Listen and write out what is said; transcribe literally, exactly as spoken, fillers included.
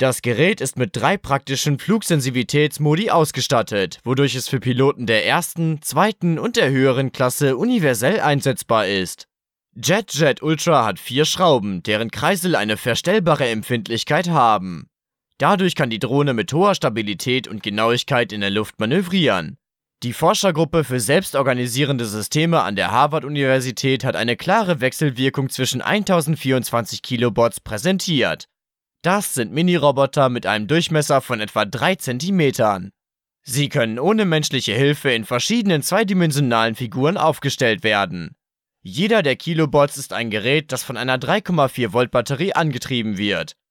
Das Gerät ist mit drei praktischen Flugsensibilitätsmodi ausgestattet, wodurch es für Piloten der ersten, zweiten und der höheren Klasse universell einsetzbar ist. JetJet Ultra hat vier Schrauben, deren Kreisel eine verstellbare Empfindlichkeit haben. Dadurch kann die Drohne mit hoher Stabilität und Genauigkeit in der Luft manövrieren. Die Forschergruppe für selbstorganisierende Systeme an der Harvard-Universität hat eine klare Wechselwirkung zwischen tausendvierundzwanzig Kilobots präsentiert. Das sind Mini-Roboter mit einem Durchmesser von etwa drei Zentimetern. Sie können ohne menschliche Hilfe in verschiedenen zweidimensionalen Figuren aufgestellt werden. Jeder der Kilobots ist ein Gerät, das von einer drei Komma vier Volt Batterie angetrieben wird.